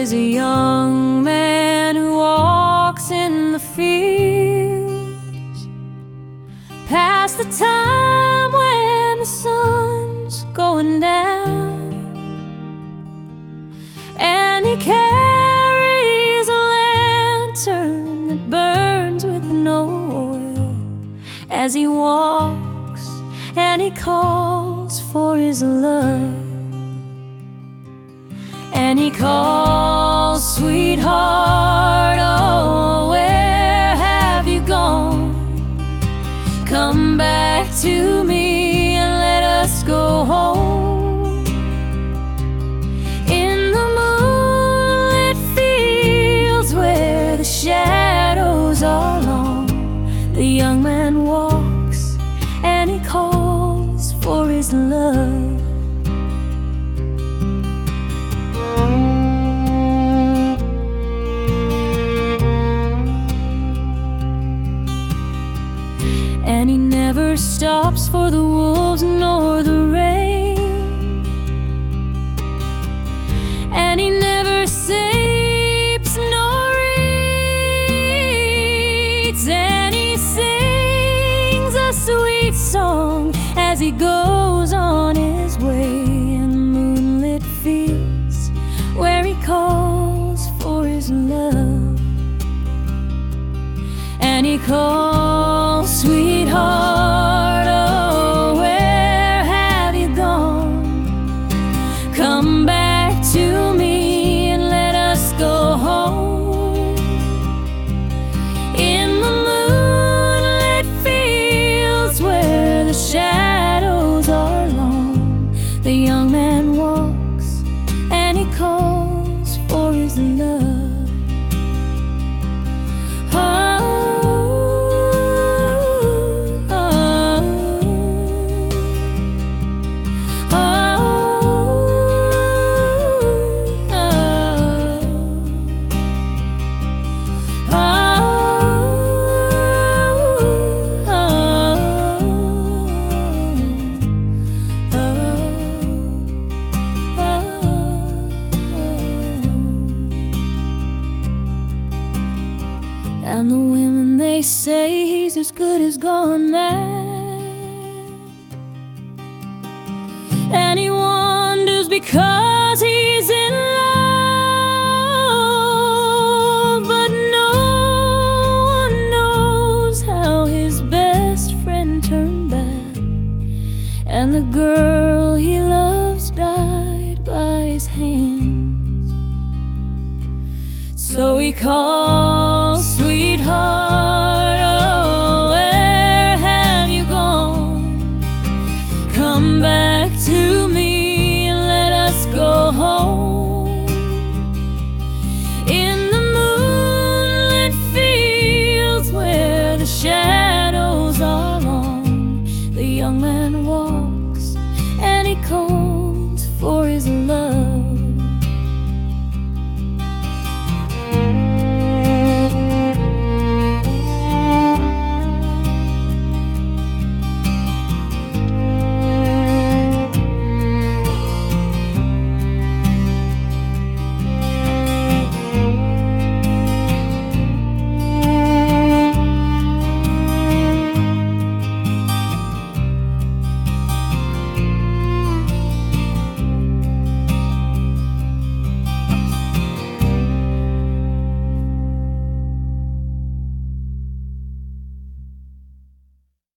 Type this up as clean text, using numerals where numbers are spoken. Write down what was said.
is a young man who walks in the fields past the time when the sun's going down, and he carries a lantern that burns with no oil as he walks, and he calls for his love. And he calls, sweetheart, oh, where have you gone? Come back to me and let us go home. In the moonlit fields where the shadows are long, the young man walks and he calls for his love. And he never stops for the wolves nor the rain, and he never sleeps nor eats, and he sings a sweet song as he goes on his way in the moonlit fields where he calls for his love. And he calls, sweetheart, oh, where have you gone? Come back to me and let us go home. In the moonlit fields where the shadows are long, the young man walks and he calls for his love. And the women, they say he's as good as gone mad, and he wonders because he's in love. But no one knows how his best friend turned bad, and the girl he loves died by his hands. So he calls, sweetheart,